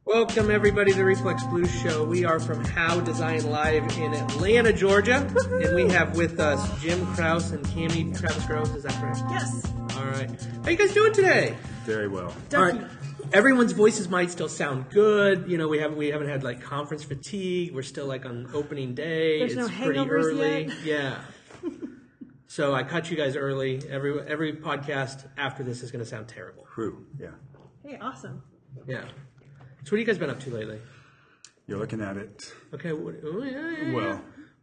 Welcome, everybody, to the Reflex Blues Show. We are from How Design Live in Atlanta, Georgia. And we have with us Jim Kraus and Cammie Travis Groves. Is that correct? Yes. All right. How you guys doing today? Very well. All right. Everyone's voices might still sound good. You know, we haven't had like conference fatigue. We're still like on opening day. There's it's no pretty hangovers early. yet. Yeah. So I cut you guys early. Every podcast after this is going to sound terrible. True. Yeah. Hey, awesome. Yeah. So what have you guys been up to lately? You're looking at it. Okay. Yeah. Well,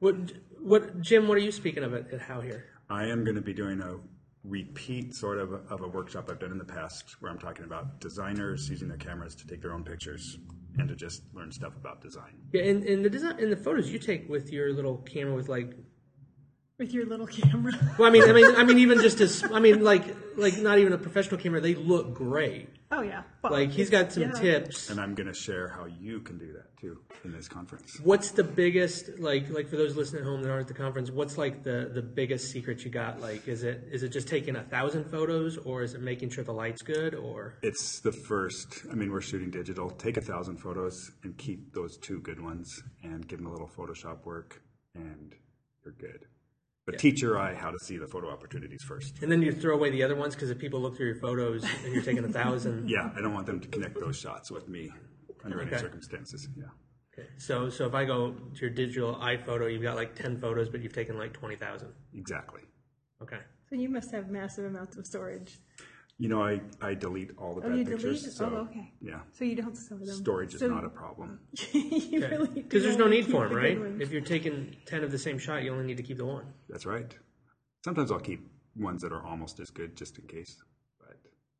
what Jim? What are you speaking of at How here? I am going to be doing a repeat sort of a workshop I've done in the past where I'm talking about designers using their cameras to take their own pictures and to just learn stuff about design. Yeah, and the design and the photos you take with your little camera with like. With your little camera. Well, I mean, even just as like not even a professional camera, they look great. Oh yeah. Well, Like he's got some tips. And I'm going to share how you can do that too in this conference. What's the biggest like for those listening at home that aren't at the conference? What's like the biggest secret you got? Like, is it just taking 1,000 photos, or is it making sure the light's good, or? It's the first. I mean, we're shooting digital. Take 1,000 photos and keep those 2 good ones and give them a little Photoshop work, and you're good. But teach your eye how to see the photo opportunities first. And then you throw away the other ones because if people look through your photos and you're taking 1,000. Yeah, I don't want them to connect those shots with me under any Okay. circumstances. Yeah. Okay. So if I go to your digital iPhoto, you've got like 10 photos, but you've taken like 20,000. Exactly. Okay. So you must have massive amounts of storage. You know, I delete all the Oh, bad you pictures. delete? So, Oh, okay. Yeah. So you don't store them. Storage is So not a problem. you really do. Because there's no only need for keep them, the right? good ones. If you're taking 10 of the same shot, you only need to keep the one. That's right. Sometimes I'll keep ones that are almost as good just in case. But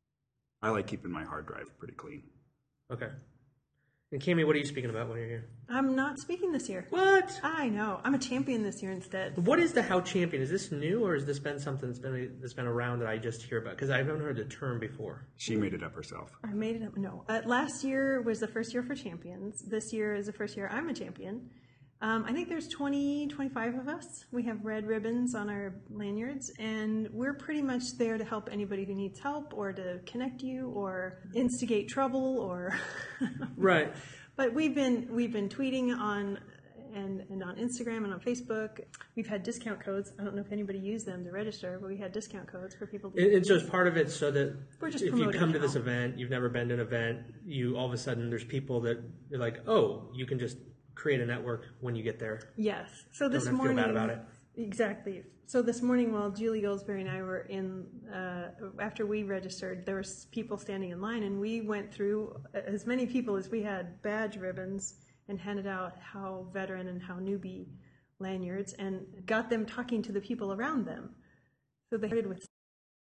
I like keeping my hard drive pretty clean. Okay. And Cammie, what are you speaking about when you're here? I'm not speaking this year. What? I know. I'm a champion this year instead. What is the How Champion? Is this new, or has this been something that's been around that I just hear about? Because I haven't heard the term before. She made it up herself. I made it up. No. Last year was the first year for champions. This year is the first year I'm a champion. I think there's 25 of us. We have red ribbons on our lanyards, and we're pretty much there to help anybody who needs help or to connect you or instigate trouble or. Right. But we've been tweeting on and on Instagram and on Facebook. We've had discount codes. I don't know if anybody used them to register, but we had discount codes for people to. And so it's part of it so that We're just if you promoting come to now. this event, you've never been to an event, you all of a sudden there's people that are like, oh, you can just create a network when you get there. Yes. So this Don't have to feel morning, bad about it. Exactly. So this morning, while Julie Goldsberry and I were in, after we registered, there was people standing in line, and we went through as many people as we had badge ribbons and handed out how veteran and how newbie lanyards, and got them talking to the people around them. So they started with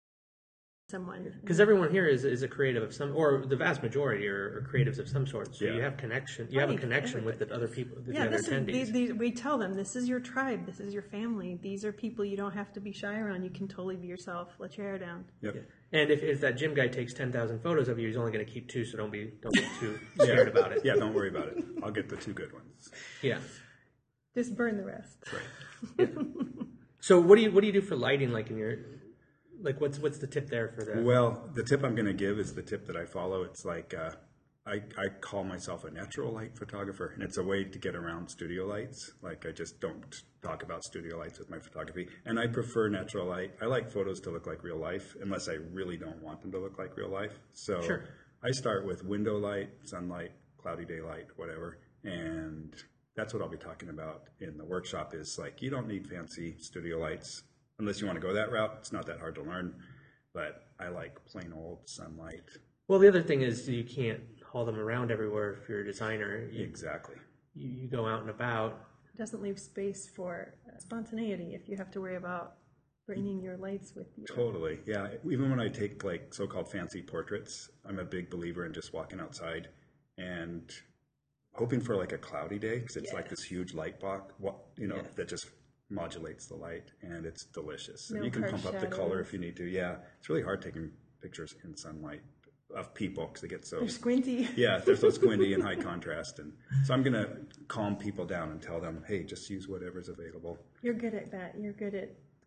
someone. Because everyone here is a creative of some, or the vast majority are creatives of some sort. So Yeah. you have connection. You have a connection with the other people, the other attendees. We tell them, this is your tribe, this is your family, these are people you don't have to be shy around, you can totally be yourself, let your hair down. Yep. Yeah. And if that gym guy takes 10,000 photos of you, he's only going to keep 2, so don't be too scared about it. Yeah, don't worry about it. I'll get the 2 good ones. Yeah. Just burn the rest. Right. So what do you do for lighting? Like in your, like what's the tip there for that? Well, the tip I'm going to give is the tip that I follow. It's like I call myself a natural light photographer, and it's a way to get around studio lights. Like I just don't talk about studio lights with my photography, and I prefer natural light. I like photos to look like real life, unless I really don't want them to look like real life. So Sure. I start with window light, sunlight, cloudy daylight, whatever, and that's what I'll be talking about in the workshop. Is like you don't need fancy studio lights. Unless you want to go that route, it's not that hard to learn. But I like plain old sunlight. Well, the other thing is you can't haul them around everywhere if you're a designer. Exactly. You go out and about. It doesn't leave space for spontaneity if you have to worry about bringing your lights with you. Totally. Yeah. Even when I take like so-called fancy portraits, I'm a big believer in just walking outside and hoping for like a cloudy day because it's like this huge light block, that just modulates the light, and it's delicious. No And you can harsh pump up the color shadows. if you need to. Yeah, it's really hard taking pictures in sunlight of people because they get so They're squinty. yeah, they're so squinty and high contrast. And so I'm gonna calm people down and tell them, hey, just use whatever's available. You're good at that. You're good at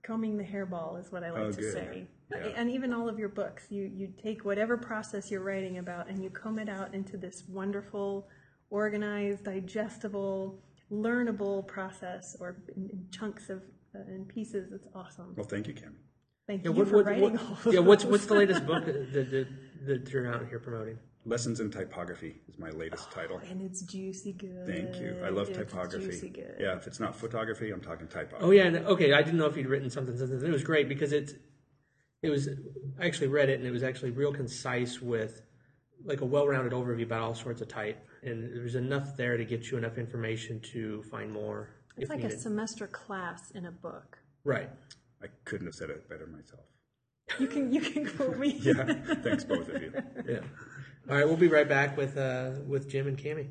combing the hairball is what I like to good. say. Yeah. And even all of your books, you take whatever process you're writing about and you comb it out into this wonderful, organized, digestible, learnable process, or in chunks of in pieces. It's awesome. Well, thank you, Cami. Thank you for writing all of those. What's the latest book that you're out here promoting? Lessons in Typography is my latest title. And it's juicy good. Thank you. I love It's typography. juicy good. Yeah, if it's not photography, I'm talking typography. Oh yeah, okay. I didn't know if you'd written something. It was great because it was. I actually read it and it was actually real concise with like a well-rounded overview about all sorts of type, and there was enough there to get you enough information to find more. It's if like needed. a semester class in a book. Right. I couldn't have said it better myself. You can quote me. Yeah, thanks both of you. Yeah. All right, we'll be right back with Jim and Cami.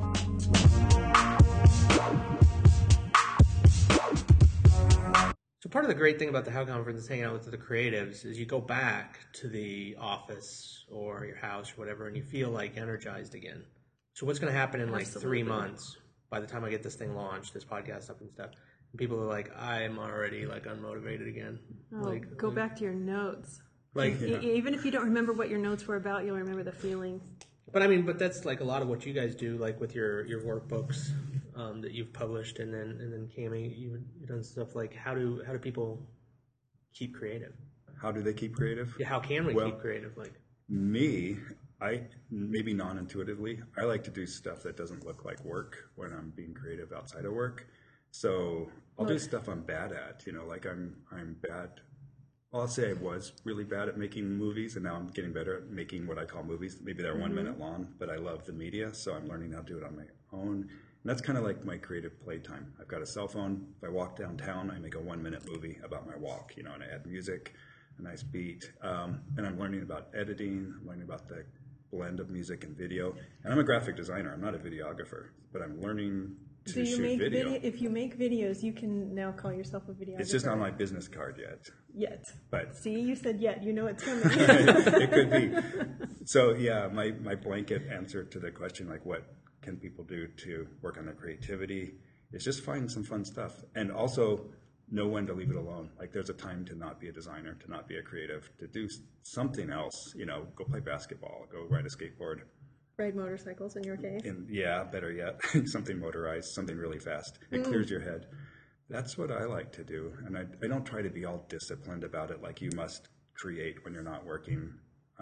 So part of the great thing about the How Conference is hanging out with the creatives is you go back to the office or your house or whatever and you feel like energized again. So what's going to happen in like 3 months by the time I get this thing launched, this podcast up and stuff? And people are like, I'm already like unmotivated again. Oh, go back to your notes. Like, Even if you don't remember what your notes were about, you'll remember the feeling. But that's like a lot of what you guys do, like with your workbooks that you've published, and then Cami, you've done stuff like how do people keep creative? How do they keep creative? Yeah, how can we keep creative? Like me, I maybe non-intuitively, I like to do stuff that doesn't look like work when I'm being creative outside of work. So I'll do stuff I'm bad at. Like I'm bad. I'll say I was really bad at making movies, and now I'm getting better at making what I call movies. Maybe they're 1 minute long, but I love the media, so I'm learning how to do it on my own. And that's kind of like my creative playtime. I've got a cell phone. If I walk downtown, I make a 1 minute movie about my walk, and I add music, a nice beat. And I'm learning about editing. I'm learning about the blend of music and video. And I'm a graphic designer. I'm not a videographer, but I'm learning to shoot video. If you make videos, you can now call yourself a videographer. It's just not on my business card yet. Yet. But see, you said yet. You know it's coming. It could be. So yeah, my blanket answer to the question, like what can people do to work on their creativity, is just find some fun stuff, and also know when to leave it alone. Like there's a time to not be a designer, to not be a creative, to do something else. Go play basketball, go ride a skateboard. Ride motorcycles in your case. And yeah, better yet, something motorized, something really fast. It clears your head. That's what I like to do. And I don't try to be all disciplined about it, like you must create when you're not working.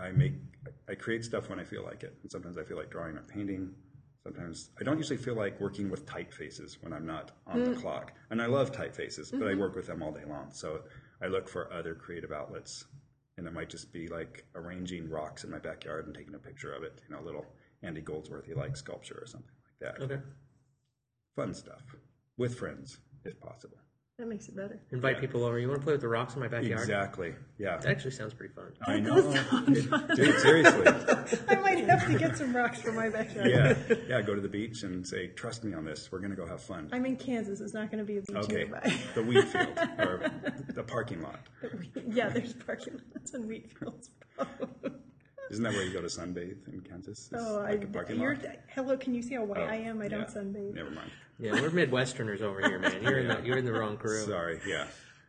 I create stuff when I feel like it. And sometimes I feel like drawing or painting. Sometimes I don't usually feel like working with typefaces when I'm not on the clock. And I love typefaces, but I work with them all day long. So I look for other creative outlets. And it might just be like arranging rocks in my backyard and taking a picture of it, a little Andy Goldsworthy like sculpture or something like that. okay, Fun stuff with friends, if possible. That makes it better. invite people over. You want to play with the rocks in my backyard? Exactly. Yeah. That actually sounds pretty fun. I know. Dude, seriously. I might have to get some rocks for my backyard. Yeah. Go to the beach and say, "Trust me on this. We're going to go have fun." I'm in Kansas. It's not going to be a beach Okay. nearby. The wheat field or the parking lot. Yeah, there's parking lots and wheat fields. Isn't that where you go to sunbathe in Kansas? It's Oh, like a parking lot. hello. Can you see how white Oh, I am? I don't yeah. sunbathe. Never mind. Yeah, we're Midwesterners over here, man. You're in the wrong crew. Sorry. Yeah.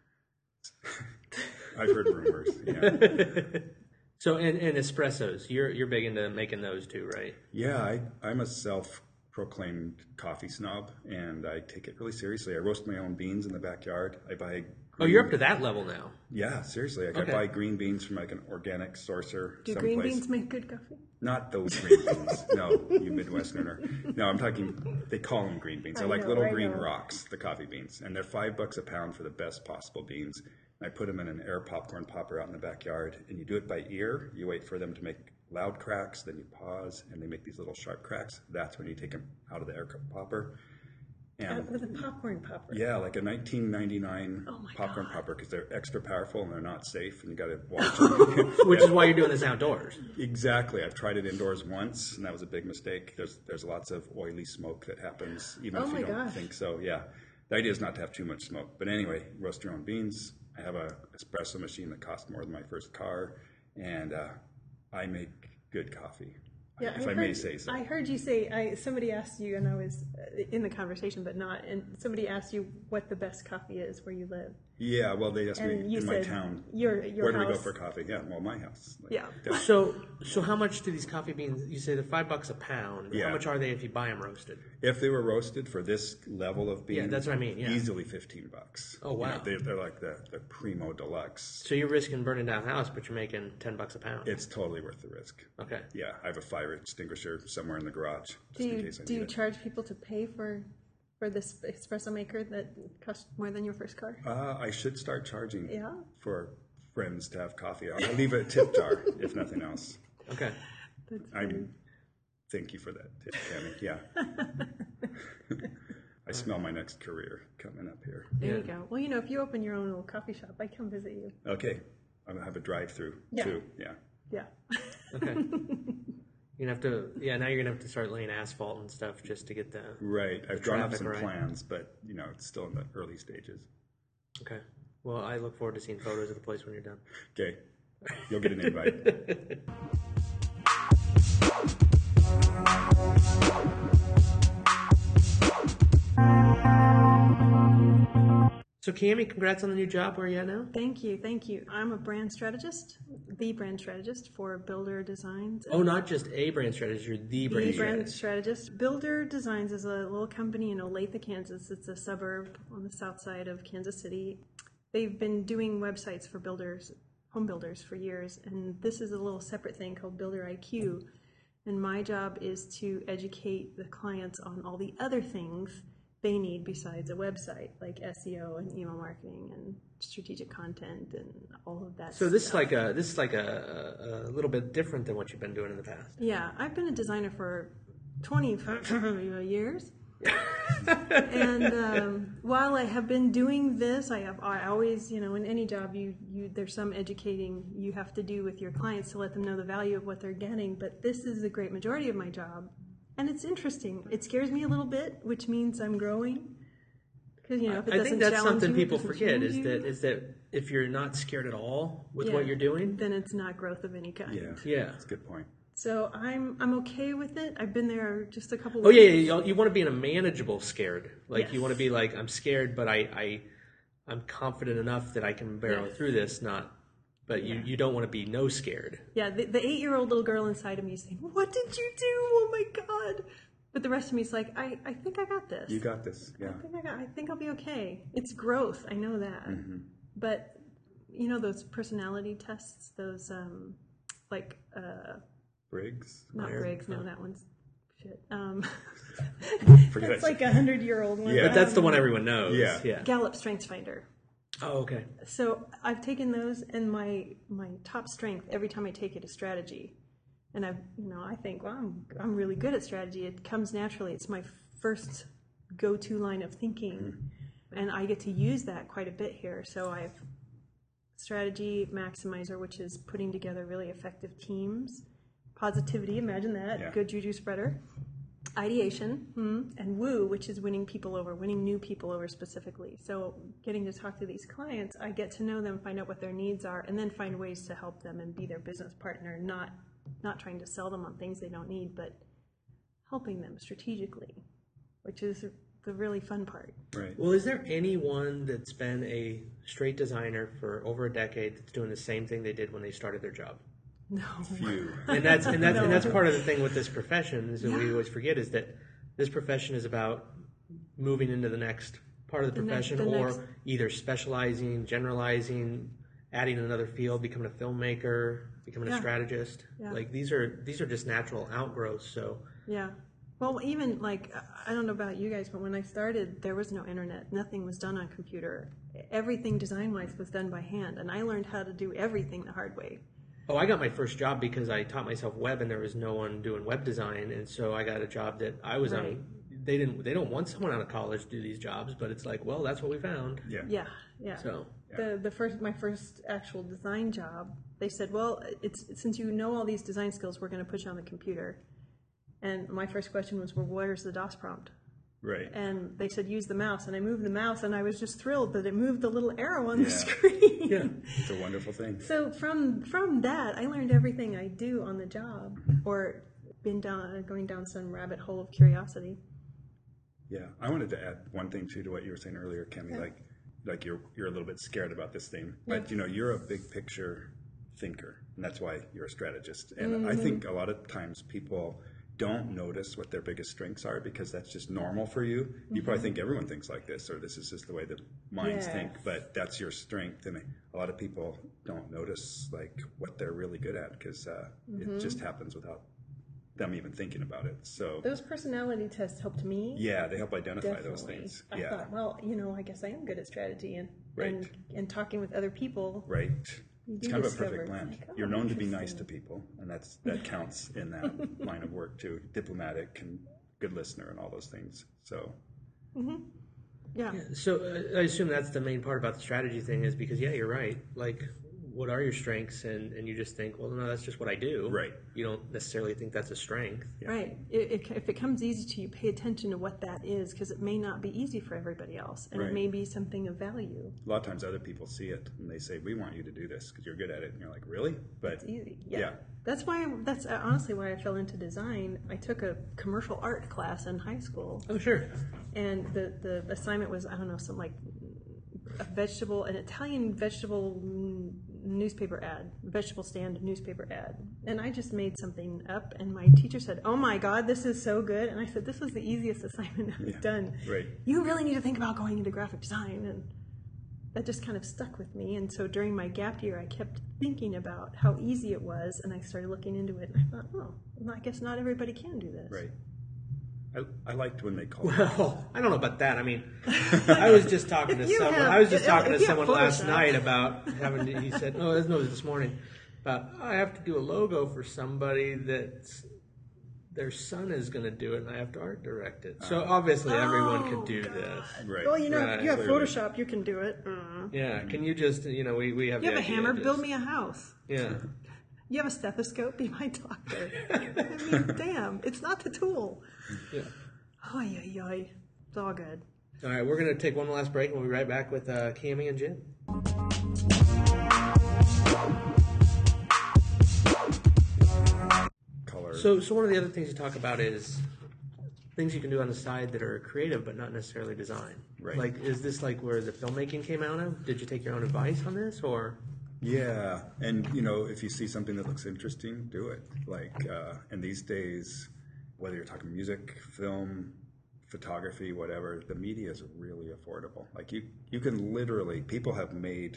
I've heard rumors. Yeah. So and espressos, you're big into making those too, right? Yeah, I'm a self-proclaimed coffee snob, and I take it really seriously. I roast my own beans in the backyard. I buy. Oh, you're up to that level now. Yeah, seriously. Like Okay. I buy green beans from like an organic sourcer. Do someplace. green beans make good coffee? Not those green beans. No, you Midwesterner. No, I'm talking. They call them green beans. They're like little green rocks, the coffee beans, and they're $5 a pound for the best possible beans. And I put them in an air popcorn popper out in the backyard, and you do it by ear. You wait for them to make loud cracks, then you pause, and they make these little sharp cracks. That's when you take them out of the air popper. And With a popcorn popper. yeah, like a 1999 Oh my popcorn God. popper, because they're extra powerful and they're not safe, and you got to watch them. Which is why you're doing this outdoors. Exactly. I've tried it indoors once, and that was a big mistake. There's lots of oily smoke that happens, even Oh if my you don't gosh. think so. Yeah, the idea is not to have too much smoke. But anyway, roast your own beans. I have a espresso machine that cost more than my first car, and I make good coffee. Yeah, if I may say so. I heard you say, somebody asked you, and I was in the conversation, but not, and somebody asked you what the best coffee is where you live. Yeah, well, they asked And me you in my said town, your where do we go house. for coffee? Yeah, well, my house. Like, Yeah. So how much do these coffee beans? You say they're $5 a pound. Yeah. How much are they if you buy them roasted? If they were roasted for this level of bean, Yeah, that's what I mean, yeah. easily $15. Oh, wow. They're like the primo deluxe. So you're risking burning down the house, but you're making $10 a pound. It's totally worth the risk. Okay. Yeah, I have a fire extinguisher somewhere in the garage just Do in you case I do need you it. charge people to pay for this espresso maker that cost more than your first car? I should start charging Yeah. for friends to have coffee. I'll leave a tip jar if nothing else. Okay. Thank you for that tip, Tammy. Yeah. I smell my next career coming up here. There you go. Well, if you open your own little coffee shop, I come visit you. Okay. I'm going to have a drive-through Yeah. too. Yeah. Yeah. Okay. You're gonna have to. Yeah. Now you're gonna have to start laying asphalt and stuff just to get the. Right. I've drawn up traffic some right. plans, but it's still in the early stages. Okay. Well, I look forward to seeing photos of the place when you're done. Okay. You'll get an invite. So, Cami, congrats on the new job. Where are you at now? Thank you. I'm a brand strategist, the brand strategist for Builder Designs. Oh, not just a brand strategist. You're the brand The brand strategist. strategist. Builder Designs is a little company in Olathe, Kansas. It's a suburb on the south side of Kansas City. They've been doing websites for builders, home builders for years, and this is a little separate thing called Builder IQ. And my job is to educate the clients on all the other things they need besides a website, like SEO and email marketing and strategic content and all of that. So this stuff. is like a little bit different than what you've been doing in the past. Yeah, I've been a designer for 20 years. And while I have been doing this, I always, in any job, there's some educating you have to do with your clients to let them know the value of what they're getting. But this is the great majority of my job, and it's interesting. It scares me a little bit, which means I'm growing. Because if it doesn't I think that's challenge something you, it people doesn't forget change you, is that if you're not scared at all with yeah, what you're doing, then it's not growth of any kind. Yeah. That's a good point. So I'm okay with it. I've been there just a couple. Oh weeks. yeah, you want to be in a manageable scared. Like Yes. you want to be like, I'm scared, but I'm confident enough that I can barrel Yes. through this. But you don't want to be no scared. Yeah, the 8-year-old little girl inside of me is saying, "What did you do? Oh my God!" But the rest of me is like, "I think I got this. You got this. Yeah. I think I'll be okay. It's growth. I know that." Mm-hmm. But those personality tests, those Briggs. not Myers? Briggs. No, that one's shit. Forget That's I like 100-year-old one. Yeah. But that's the one everyone knows. Yeah. Gallup Strengths Finder. Oh, okay. So I've taken those, and my top strength every time I take it is strategy. And I think, well, I'm really good at strategy. It comes naturally. It's my first go-to line of thinking, and I get to use that quite a bit here. So I have strategy maximizer, which is putting together really effective teams. Positivity, imagine that. Yeah. Good juju spreader. Ideation, and woo, which is winning people over, winning new people over specifically. So getting to talk to these clients, I get to know them, find out what their needs are, and then find ways to help them and be their business partner, not trying to sell them on things they don't need, but helping them strategically, which is the really fun part. Right. Well, is there anyone that's been a straight designer for over a decade that's doing the same thing they did when they started their job? No. Few. And that's part of the thing with this profession is that we always forget is that this profession is about moving into the next part of the profession, or either specializing, generalizing, adding another field, becoming a filmmaker, becoming a strategist. Yeah. Like these are just natural outgrowths. So Yeah. Well, even I don't know about you guys, but when I started, there was no internet. Nothing was done on computer. Everything design-wise was done by hand, and I learned how to do everything the hard way. I got my first job because I taught myself web, and there was no one doing web design, and so I got a job that I was Right. on. They don't want someone out of college to do these jobs, but it's like, well, that's what we found. Yeah. Yeah. So My first actual design job, they said, well, it's since you know all these design skills, we're going to put you on the computer. And my first question was, well, where's the DOS prompt? Right. And they said, use the mouse. And I moved the mouse, and I was just thrilled that it moved the little arrow on the Yeah. screen. yeah. It's a wonderful thing. So from that, I learned everything I do on the job, or going down some rabbit hole of curiosity. Yeah. I wanted to add one thing too to what you were saying earlier, Kemi. Like like you're a little bit scared about this thing, but you're a big picture thinker, and that's why you're a strategist. And I think a lot of times people don't notice what their biggest strengths are because that's just normal for you. You probably think everyone thinks like this, or this is just the way that minds think, but that's your strength. And a lot of people don't notice like what they're really good at because it just happens without them even thinking about it. So those personality tests helped me. Yeah, they help identify Definitely. those things. I thought, well, I guess I am good at strategy and talking with other people. Right. It's kind of a perfect discover, blend. it's like, You're known to be nice interesting. to people, and that counts in that line of work too. Diplomatic and good listener and all those things. So Yeah. So I assume that's the main part about the strategy thing is because, you're right. Like, what are your strengths? And you just think, well, no, that's just what I do. Right. You don't necessarily think that's a strength. Right. If it comes easy to you, pay attention to what that is because it may not be easy for everybody else, and Right. it may be something of value. a lot of times other people see it and they say, we want you to do this because you're good at it. And you're like, really? But It's easy. yeah. That's honestly why I fell into design. I took a commercial art class in high school, Oh, sure. and the assignment was, I don't know, something like an Italian vegetable vegetable stand newspaper ad. And I just made something up, and my teacher said, "Oh my God, this is so good." And I said, "This was the easiest assignment I've done. Right. You really need to think about going into graphic design." And that just kind of stuck with me. And so during my gap year, I kept thinking about how easy it was, and I started looking into it, and I thought, well, I guess not everybody can do this. Right. I liked when they called Well, I don't know about that. I mean, I was just talking to someone. I was just talking to someone last night about having. He said, "No, it was this morning." About I have to do a logo for somebody that their son is going to do it, and I have to art direct it. So obviously, everyone could do this. Right. Well, Right. you have Clearly. Photoshop, you can do it. Yeah. Can you just we have You have the a hammer, idea, build just- me a house. Yeah. You have a stethoscope, be my doctor. I mean, damn, it's not the tool. Yeah. Oy, oy, oy. It's all good. All right, we're going to take one last break, and we'll be right back with Cami and Jen. color. So one of the other things you talk about is things you can do on the side that are creative but not necessarily design. Right. Like, is this like where the filmmaking came out of? Did you take your own advice on this, or? Yeah, and if you see something that looks interesting, do it. Like, and these days, whether you're talking music, film, photography, whatever, the media is really affordable. Like you can literally, people have made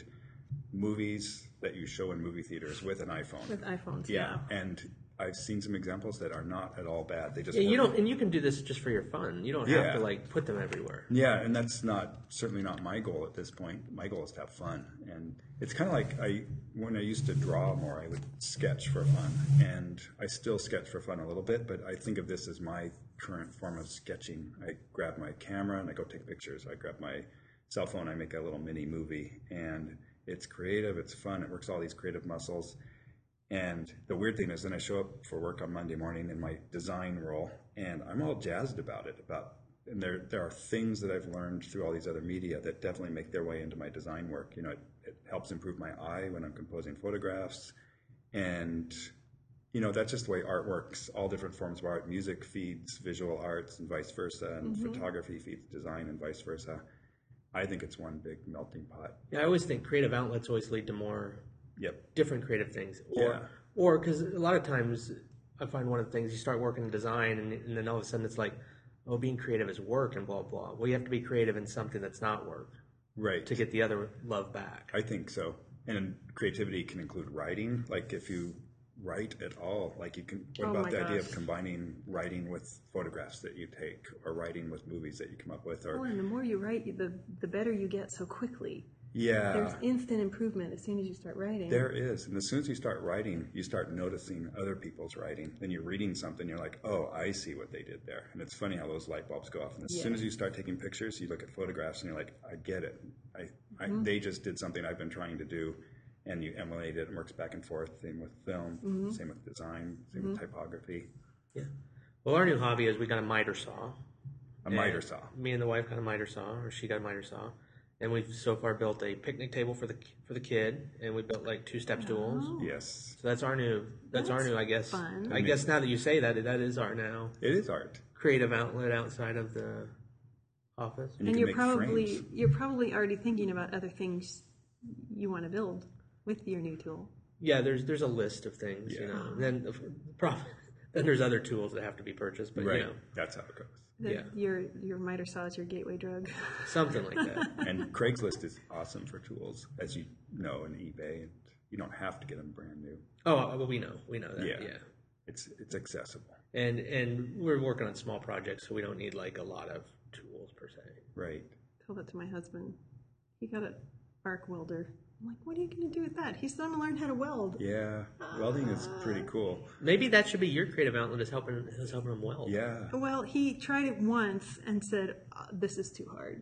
movies that you show in movie theaters with an iPhone. With iPhones, Yeah, and I've seen some examples that are not at all bad. They just Yeah, you work. don't, and you can do this just for your fun. You don't have to like put them everywhere. Yeah, and that's certainly not my goal at this point. My goal is to have fun, and it's kind of like when I used to draw more, I would sketch for fun, and I still sketch for fun a little bit, but I think of this as my current form of sketching. I grab my camera and I go take pictures. I grab my cell phone, I make a little mini movie, and it's creative, it's fun, it works all these creative muscles. And the weird thing is then I show up for work on Monday morning in my design role, and I'm all jazzed about it. And there are things that I've learned through all these other media that definitely make their way into my design work. It helps improve my eye when I'm composing photographs. And, that's just the way art works. All different forms of art. Music feeds visual arts and vice versa, and photography feeds design and vice versa. I think it's one big melting pot. Yeah, I always think creative outlets always lead to more different creative things. Or because a lot of times I find one of the things you start working in design and then all of a sudden it's like, oh, being creative is work and blah, blah. Well, you have to be creative in something that's not work. Right. To get the other love back. I think so. And creativity can include writing. Like if you write at all, like you can, what about the idea of combining writing with photographs that you take or writing with movies that you come up with? And the more you write, the better you get so quickly. Yeah. There's instant improvement as soon as you start writing. There is. And as soon as you start writing, you start noticing other people's writing. Then you're reading something, you're like, oh, I see what they did there. And it's funny how those light bulbs go off. And as soon as you start taking pictures, you look at photographs and you're like, I get it. They just did something I've been trying to do. And you emulate it and works back and forth. Same with film, same with design, same with typography. Yeah. Well, our new hobby is we got a miter saw. A miter saw. Me and the wife got a miter saw, or she got a miter saw. And we've so far built a picnic table for the kid, and we built like 2 step stools. Yes. So that's our new. I guess. Fun. I guess now that you say that, that is our now It is art. creative outlet outside of the office. And And you can make frames. you're probably already thinking about other things you want to build with your new tool. Yeah, there's a list of things, you know. And then then there's other tools that have to be purchased, but Right. you know, That's how it goes. Yeah. Your miter saw is your gateway drug. something like that. And Craigslist is awesome for tools, as you know, and eBay. And you don't have to get them brand new. Oh, well, we know that. Yeah. Yeah. It's accessible. And we're working on small projects, so we don't need like a lot of tools per se. Right. Told that to my husband. He got an arc welder. I'm like, what are you going to do with that? He's going to learn how to weld. Yeah. Welding is pretty cool. Maybe that should be your creative outlet, is helping him weld. Yeah. Well, he tried it once and said, "This is too hard."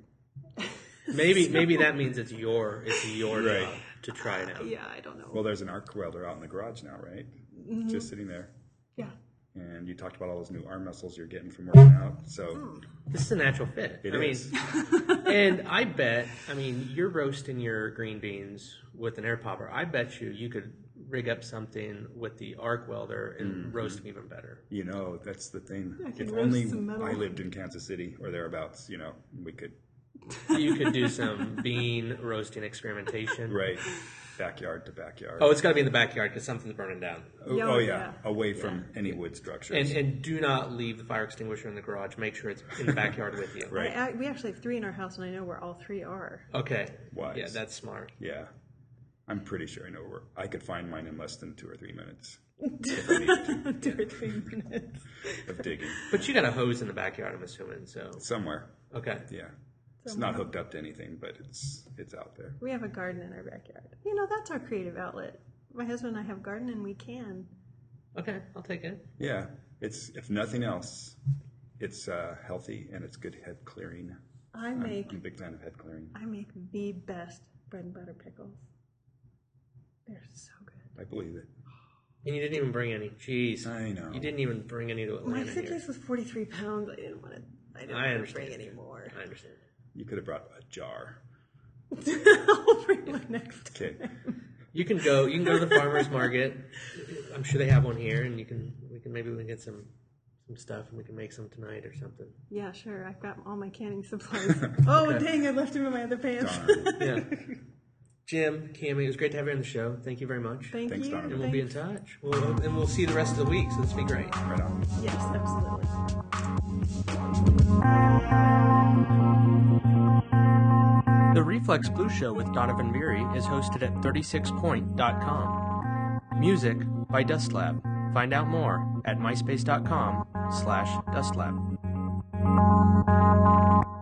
Maybe that means it's your Right. job to try it out. Yeah, I don't know. Well, there's an arc welder out in the garage now, right? Just sitting there. Yeah. And you talked about all those new arm muscles you're getting from working out. So This is a natural fit. it I is. mean, and I bet, you're roasting your green beans with an air popper. I bet you could rig up something with the arc welder and roast them even better. You know, that's the thing. I can If roast only some metal. I lived in Kansas City or thereabouts, you know, we could. You could do some bean roasting experimentation. Right. Backyard to backyard. Oh, it's got to be in the backyard because something's burning down. Oh, yeah. yeah. Away from any wood structures. And do not leave the fire extinguisher in the garage. Make sure it's in the backyard with you. Right. We actually have 3 in our house, and I know where all 3 are. Okay. Wise. Yeah, that's smart. Yeah. I'm pretty sure I know where. I could find mine in less than 2 or 3 minutes. If I needed to, 2 or 3 minutes. of digging. But you got a hose in the backyard, I'm assuming. So Somewhere. okay. Yeah. It's not hooked up to anything, but it's out there. We have a garden in our backyard. You know, that's our creative outlet. My husband and I have a garden, and we can. Okay, I'll take it. Yeah. It's, if nothing else, it's healthy and it's good head clearing. I'm a big fan of head clearing. I make the best bread and butter pickles. They're so good. I believe it. And you didn't even bring any. Jeez. I know. You didn't even bring any to My Atlanta here. suitcase was 43 pounds. I didn't want to bring any more. I understand. You could have brought a jar. I'll bring one next time. Okay. You can go to the farmer's market. I'm sure they have one here, and we can get some stuff, and we can make some tonight or something. Yeah, sure. I've got all my canning supplies. Oh, dang, I left them in my other pants. Darn. Yeah. Jim, Cammie, it was great to have you on the show. Thank you very much. Thank Thanks, you. Donovan. And we'll be in touch. We'll see you the rest of the week, so this will be great. Right on. Yes, absolutely. The Reflex Blue Show with Donovan Beery is hosted at 36point.com. Music by Dustlab. Find out more at myspace.com/Dustlab.